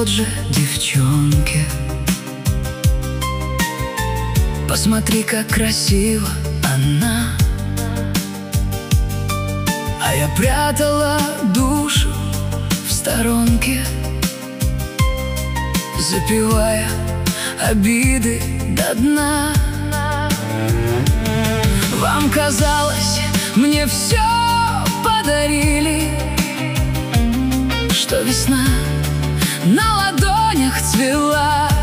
тот же девчонке. Посмотри, как красиво она. А я прятала душу в сторонке, запивая обиды до дна. Вам казалось, мне все подарили, что весна на ладонях цвела.